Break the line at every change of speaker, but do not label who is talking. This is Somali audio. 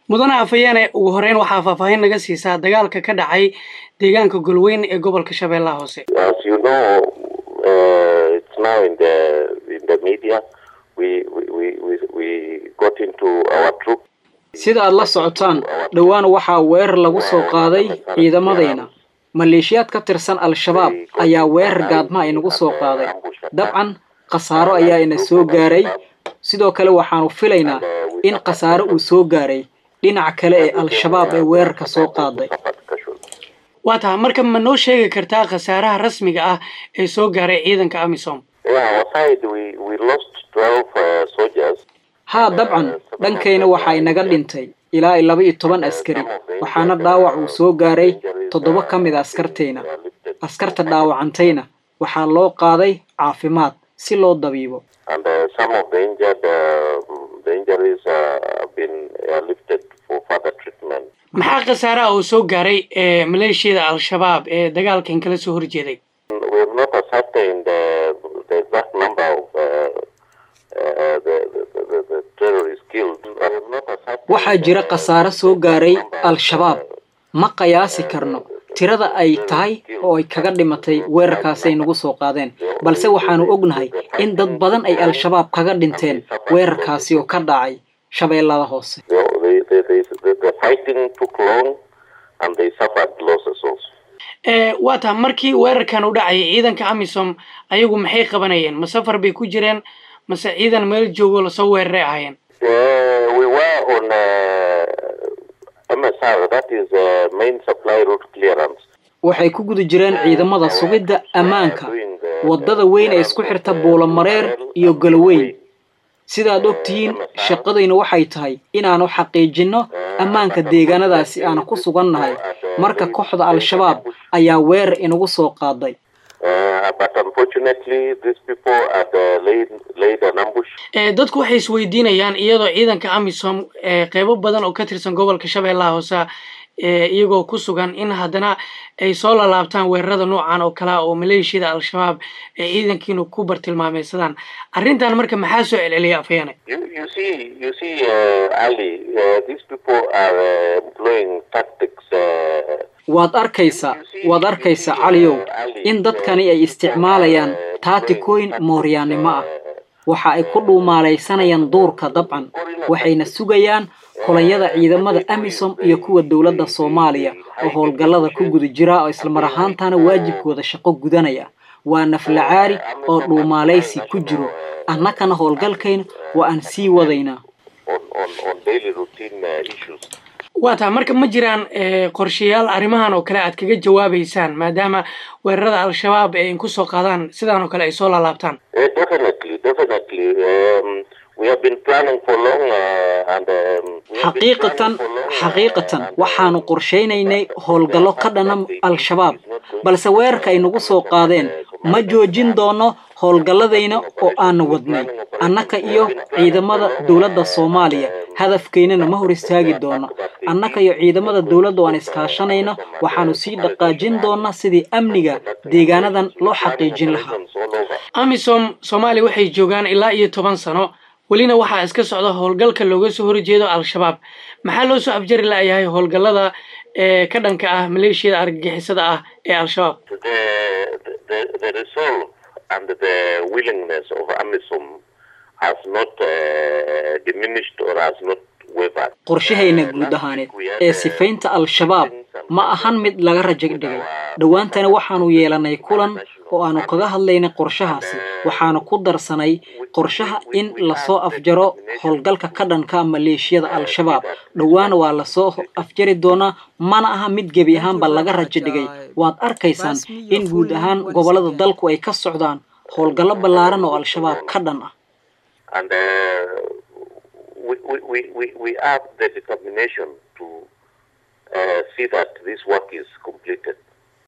mudana afayene ugu horeyn waxaa faahfaahin naga siisaa dagaalka ka dhacay deegaanka Golweyn ee gobolka Shabeellaha Hoose.
As you know, it's now in the media. We got into our troop.
sida aad la socotaan dhawaan waxaa weerar lagu soo qaaday ciidamadeena maleeshiyaad ka tirsan al-shabaab ayaa weerar gaadma ay nagu soo qaaday dabcan qasaaro ayaa ina soo gaaray sidoo kale waxaanu filaynaa in qasaaro uu soo gaaray dhinaca kale ee al-shabaab ee weerarka soo qaaday
waata marka ma noo sheegi kartaa qasaaraha rasmiga ah ee soo gaaray ciidanka AMISOM?
We lost 12 soldiers.
ها dabcan dhankayna waxa inaga dhintay ilaa 12 askari waxaana dhaawac uu soo gaaray 7 kamid askarteena askarta dhaawacantayna waxa loo qaaday caafimaad si loo dabiibo
and some of the injuries have been lifted for further treatment.
maxaa qasaaraha uu soo gaaray maleeshiyada al-shabaab ee dagaalkan kala soo horjeeday?
We have not ascertained the exact number of the terrorists killed.
waxaa jira qasaaro soo gaaray al-shabaab ma qiyaasi karno tirada ay tahay oo ay kaga dhimatay weerarkaas ay nagu soo qaadeen balse waxaanu ognahay in dad badan ay al-shabaab kaga dhinteen weerarkaasi oo ka dhacay Shabeellaha Hoose.
The fighting took long and they suffered losses also.
waata markii weerarkan u dhacay ciidanka AMISOM ayagu maxay qabanayeen ma safar bay ku jireen mase ciidan meel joogo la soo weeraray ahayeen?
We were on MSR, that is main supply route clearance.
waxay ku guda jireen ciidamada sugidda amaanka wadada weyn ee isku xirta Buulamareer iyo Galweyn sidaad ogtiin shaqadayna waxay tahay inaanu xaqiijino amaanka deegaanadaasi aan ku sugannahay marka kooxda al-shabaab ayaa weerar inagu soo qaaday.
But unfortunately these people had laid an ambush.
dadku waxay isweydiinayaan iyadoo ciidanka AMISOM qaybo badan oo ka tirsan gobolka Shabeellaha Hoose iyagoo ku sugan in haddana ay soo laabtaan weerarada noocan oo kala oo maleeshiyada al-shabaab ciidankiinu ku bartilmaameedsadaan arrintan marka maxaa soo celceliyay afayene?
You see Ali, these people are employing tactics.
waad arkaysaa caliyow in dadkani ay isticmaalayaan taatikooyin mooryaanimo ah waxa ay ku dhuumaalaysanayaan duurka dabcan waxayna sugayaan kolonyada ciidamada AMISOM iyo kuwa dawladda Soomaaliya oo howlgallada ku guda jira oo isla mar ahaantaana waajibkooda shaqo gudanaya waa naflacaari oo dhuumaalaysi ku jiro annakana howlgalkayna waa aan sii wadaynaa
on daily routine issues.
waata marka ma jiraan qorshayaal arrimahan oo kale aad kaga jawaabaysaan maadaama weerarada al-shabaab ay ku soo qaadaan sidaan oo kale ay soo laabtaan?
Definitely. We have been planning for long and
xaqiiqatan waxaanu qorsheynaynay howlgallo ka dhana al-shabaab balse weerarka ay nagu soo qaadeen ma joojin doono howlgalladayna oo aan wadnay annaka iyo ciidamada dawladda Soomaaliya hadafkeena ma hor istaagi doono annaka iyo ciidamada dawladda oo aan iskaashanayno waxaanu sii dhaqaajin doonaa sidii amniga deegaanadan loo xaqiijin lahaa.
AMISOM Soomaaliya waxay joogaan ilaa 10 sano walina waxa iska socda howlgalka looga soo horjeedo al-shabaab maxaa loo soo afjari laayahay howlgallada ka dhanka ah maleeshiyada argagixisada ah ee al-shabaab?
The resolve and the willingness of AMISOM has not diminished or has not wavered.
qorshahayna guud ahaaneed ee sifaynta al-shabaab ma ahan mid laga rajo dhigay dhawaantana waxaanu yeelanay kulan oo aanu kaga hadlaynay qorshahaasi waxaanu ku darsanay qorshaha in la soo afjaro howlgalka ka dhanka maleeshiyada al-shabaab dhawaan waa la soo afjari doonaa mana aha mid gebi ahaanba laga rajo dhigay waad arkaysaan in guud ahaan gobolada dalku ay ka socdaan howlgallo ballaaran oo al-shabaab ka dhan ah.
And we have the determination to see that this work is completed.